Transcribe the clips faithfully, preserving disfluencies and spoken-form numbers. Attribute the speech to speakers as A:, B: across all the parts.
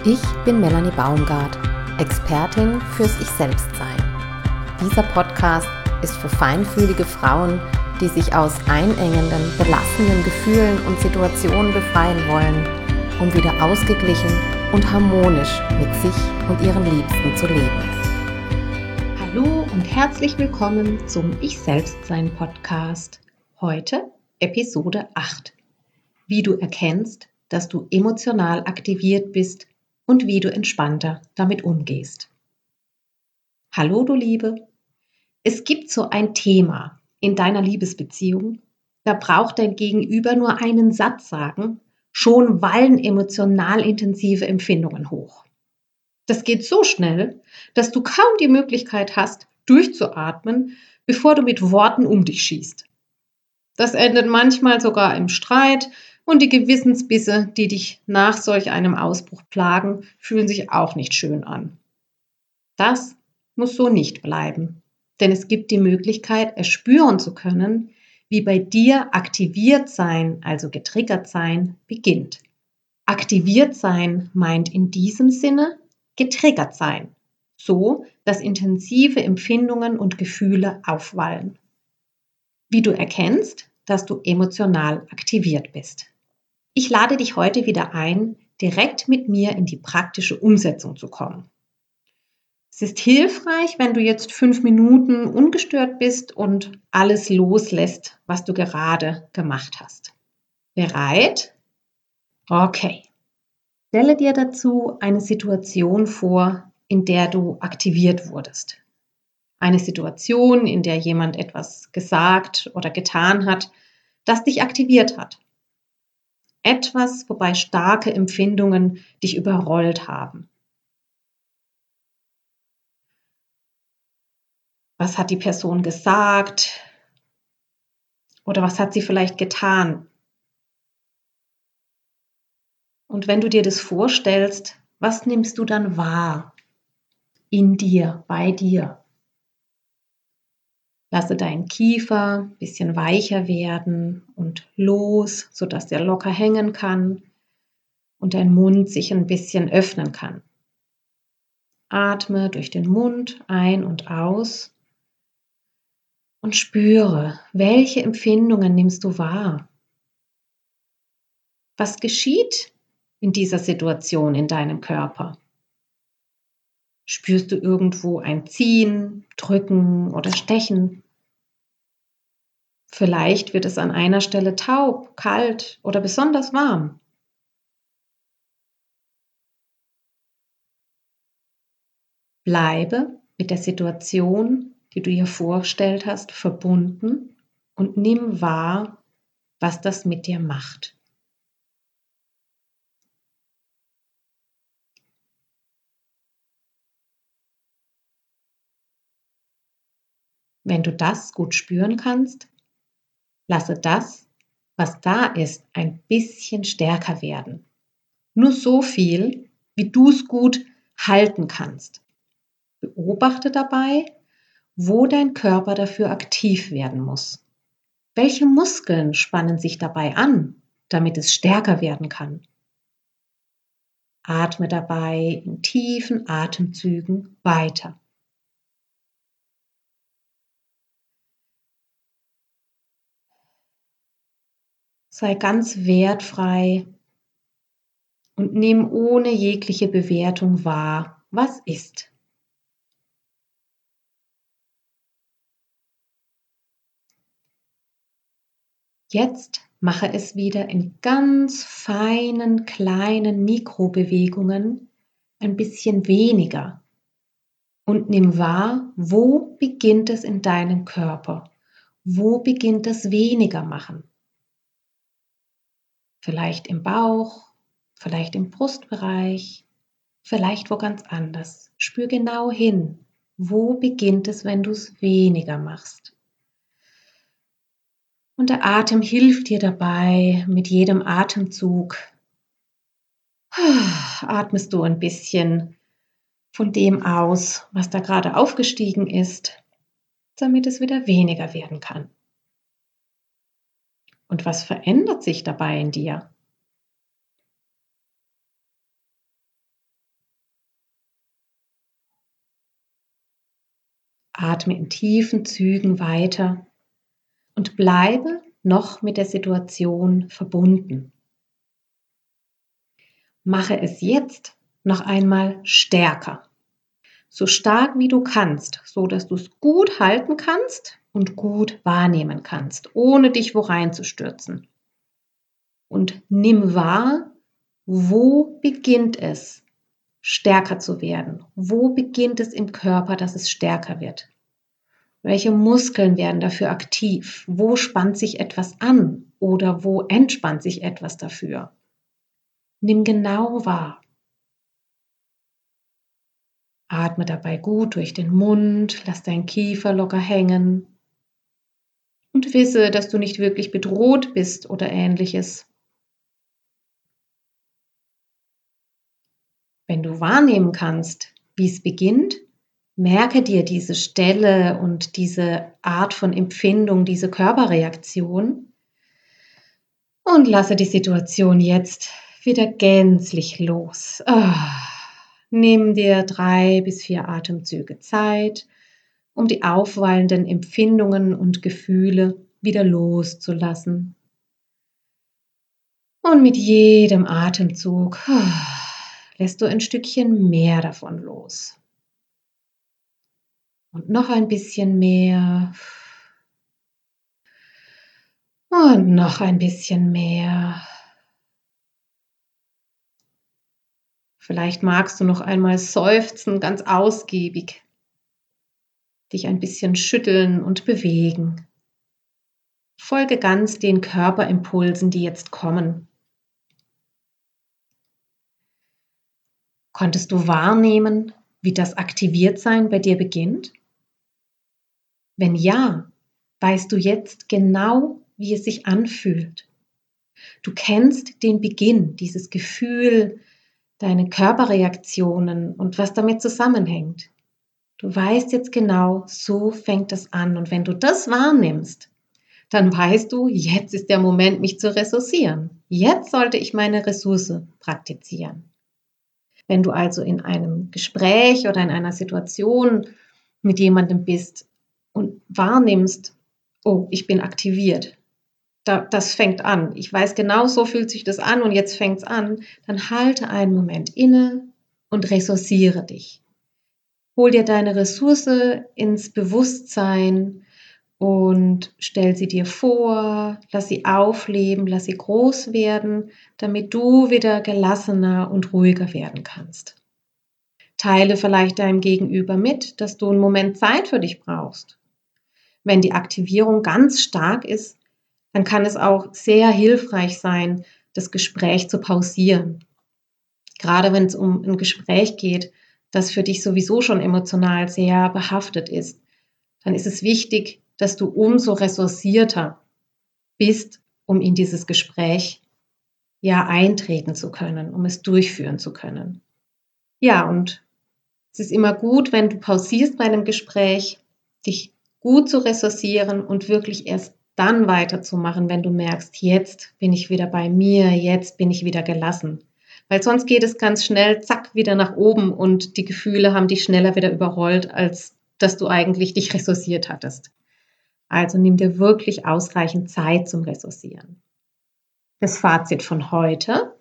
A: Ich bin Melanie Baumgart, Expertin fürs Ich-Selbst-Sein. Dieser Podcast ist für feinfühlige Frauen, die sich aus einengenden, belastenden Gefühlen und Situationen befreien wollen, um wieder ausgeglichen und harmonisch mit sich und ihren Liebsten zu leben. Hallo und herzlich willkommen zum Ich-Selbst-Sein-Podcast. Heute Episode acht. Wie du erkennst, dass du emotional aktiviert bist und wie du entspannter damit umgehst. Hallo du Liebe, es gibt so ein Thema in deiner Liebesbeziehung, da braucht dein Gegenüber nur einen Satz sagen, schon wallen emotional intensive Empfindungen hoch. Das geht so schnell, dass du kaum die Möglichkeit hast, durchzuatmen, bevor du mit Worten um dich schießt. Das endet manchmal sogar im Streit und die Gewissensbisse, die dich nach solch einem Ausbruch plagen, fühlen sich auch nicht schön an. Das muss so nicht bleiben, denn es gibt die Möglichkeit, erspüren zu können, wie bei dir aktiviert sein, also getriggert sein, beginnt. Aktiviert sein meint in diesem Sinne getriggert sein, so dass intensive Empfindungen und Gefühle aufwallen. Wie du erkennst, dass du emotional aktiviert bist. Ich lade dich heute wieder ein, direkt mit mir in die praktische Umsetzung zu kommen. Es ist hilfreich, wenn du jetzt fünf Minuten ungestört bist und alles loslässt, was du gerade gemacht hast. Bereit? Okay. Stelle dir dazu eine Situation vor, in der du aktiviert wurdest. Eine Situation, in der jemand etwas gesagt oder getan hat, das dich aktiviert hat. Etwas, wobei starke Empfindungen dich überrollt haben. Was hat die Person gesagt? Oder was hat sie vielleicht getan? Und wenn du dir das vorstellst, was nimmst du dann wahr? In dir, bei dir. Lasse deinen Kiefer ein bisschen weicher werden und los, sodass der locker hängen kann und dein Mund sich ein bisschen öffnen kann. Atme durch den Mund ein und aus und spüre, welche Empfindungen nimmst du wahr? Was geschieht in dieser Situation in deinem Körper? Spürst du irgendwo ein Ziehen, Drücken oder Stechen? Vielleicht wird es an einer Stelle taub, kalt oder besonders warm. Bleibe mit der Situation, die du dir vorgestellt hast, verbunden und nimm wahr, was das mit dir macht. Wenn du das gut spüren kannst, lasse das, was da ist, ein bisschen stärker werden. Nur so viel, wie du es gut halten kannst. Beobachte dabei, wo dein Körper dafür aktiv werden muss. Welche Muskeln spannen sich dabei an, damit es stärker werden kann? Atme dabei in tiefen Atemzügen weiter. Sei ganz wertfrei und nimm ohne jegliche Bewertung wahr, was ist. Jetzt mache es wieder in ganz feinen, kleinen Mikrobewegungen ein bisschen weniger und nimm wahr, wo beginnt es in deinem Körper? Wo beginnt das weniger machen? Vielleicht im Bauch, vielleicht im Brustbereich, vielleicht wo ganz anders. Spür genau hin, wo beginnt es, wenn du es weniger machst. Und der Atem hilft dir dabei, mit jedem Atemzug atmest du ein bisschen von dem aus, was da gerade aufgestiegen ist, damit es wieder weniger werden kann. Und was verändert sich dabei in dir?
B: Atme in tiefen Zügen weiter und bleibe noch mit der Situation verbunden. Mache es jetzt noch einmal stärker. So stark wie du kannst, so dass du es gut halten kannst und gut wahrnehmen kannst, ohne dich wo reinzustürzen. Und nimm wahr, wo beginnt es, stärker zu werden? Wo beginnt es im Körper, dass es stärker wird? Welche Muskeln werden dafür aktiv? Wo spannt sich etwas an oder wo entspannt sich etwas dafür? Nimm genau wahr. Atme dabei gut durch den Mund, lass deinen Kiefer locker hängen und wisse, dass du nicht wirklich bedroht bist oder Ähnliches. Wenn du wahrnehmen kannst, wie es beginnt, merke dir diese Stelle und diese Art von Empfindung, diese Körperreaktion und lasse die Situation jetzt wieder gänzlich los. Ah, nimm dir drei bis vier Atemzüge Zeit, um die aufwallenden Empfindungen und Gefühle wieder loszulassen. Und mit jedem Atemzug ah, lässt du ein Stückchen mehr davon los. Und noch ein bisschen mehr. Und noch ein bisschen mehr. Vielleicht magst du noch einmal seufzen, ganz ausgiebig. Dich ein bisschen schütteln und bewegen. Folge ganz den Körperimpulsen, die jetzt kommen. Konntest du wahrnehmen, wie das Aktiviertsein bei dir beginnt? Wenn ja, weißt du jetzt genau, wie es sich anfühlt. Du kennst den Beginn, dieses Gefühl, deine Körperreaktionen und was damit zusammenhängt. Du weißt jetzt genau, so fängt es an. Und wenn du das wahrnimmst, dann weißt du, jetzt ist der Moment, mich zu ressourcieren. Jetzt sollte ich meine Ressource praktizieren. Wenn du also in einem Gespräch oder in einer Situation mit jemandem bist und wahrnimmst, oh, ich bin aktiviert, da, das fängt an, ich weiß genau, so fühlt sich das an und jetzt fängt es an, dann halte einen Moment inne und ressourciere dich. Hol dir deine Ressource ins Bewusstsein und stell sie dir vor, lass sie aufleben, lass sie groß werden, damit du wieder gelassener und ruhiger werden kannst. Teile vielleicht deinem Gegenüber mit, dass du einen Moment Zeit für dich brauchst. Wenn die Aktivierung ganz stark ist, dann kann es auch sehr hilfreich sein, das Gespräch zu pausieren. Gerade wenn es um ein Gespräch geht, das für dich sowieso schon emotional sehr behaftet ist, dann ist es wichtig, dass du umso ressourcierter bist, um in dieses Gespräch ja eintreten zu können, um es durchführen zu können. Ja, und es ist immer gut, wenn du pausierst bei einem Gespräch, dich gut zu ressourcieren und wirklich erst dann weiterzumachen, wenn du merkst, jetzt bin ich wieder bei mir, jetzt bin ich wieder gelassen. Weil sonst geht es ganz schnell, zack, wieder nach oben und die Gefühle haben dich schneller wieder überrollt, als dass du eigentlich dich ressourciert hattest. Also nimm dir wirklich ausreichend Zeit zum Ressourcieren. Das Fazit von heute: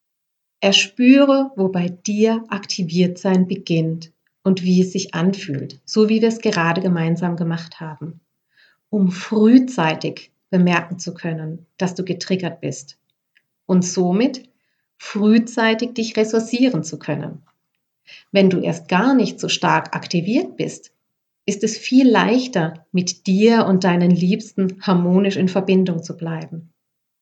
B: Erspüre, wo bei dir Aktiviertsein beginnt und wie es sich anfühlt, so wie wir es gerade gemeinsam gemacht haben, um frühzeitig bemerken zu können, dass du getriggert bist und somit frühzeitig dich ressourcieren zu können. Wenn du erst gar nicht so stark aktiviert bist, ist es viel leichter, mit dir und deinen Liebsten harmonisch in Verbindung zu bleiben.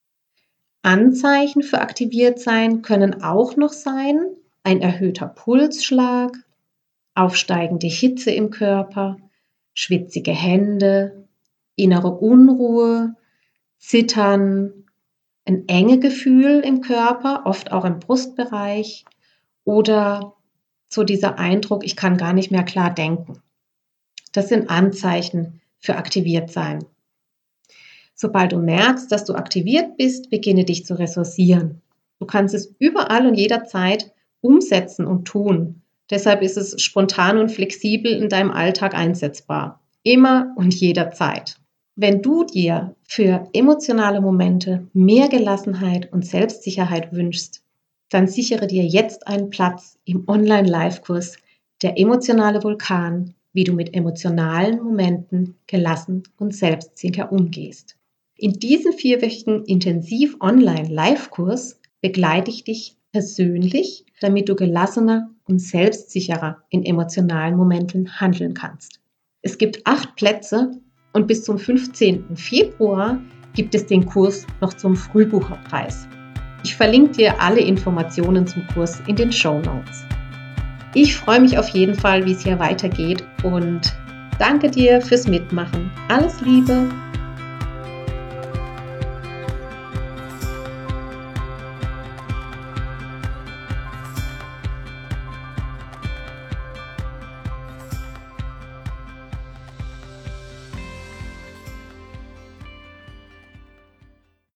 B: Anzeichen für Aktiviertsein können auch noch sein, ein erhöhter Pulsschlag, aufsteigende Hitze im Körper, schwitzige Hände, innere Unruhe, Zittern, ein Engegefühl im Körper, oft auch im Brustbereich oder so dieser Eindruck, ich kann gar nicht mehr klar denken. Das sind Anzeichen für Aktiviertsein. Sobald du merkst, dass du aktiviert bist, beginne dich zu ressourcieren. Du kannst es überall und jederzeit umsetzen und tun. Deshalb ist es spontan und flexibel in deinem Alltag einsetzbar. Immer und jederzeit. Wenn du dir für emotionale Momente mehr Gelassenheit und Selbstsicherheit wünschst, dann sichere dir jetzt einen Platz im Online-Live-Kurs Der emotionale Vulkan, wie du mit emotionalen Momenten gelassen und selbstsicher umgehst. In diesem vierwöchigen Intensiv-Online-Live-Kurs begleite ich dich persönlich, damit du gelassener und selbstsicherer in emotionalen Momenten handeln kannst. Es gibt acht Plätze und bis zum fünfzehnten Februar gibt es den Kurs noch zum Frühbucherpreis. Ich verlinke dir alle Informationen zum Kurs in den Shownotes. Ich freue mich auf jeden Fall, wie es hier weitergeht und danke dir fürs Mitmachen. Alles Liebe!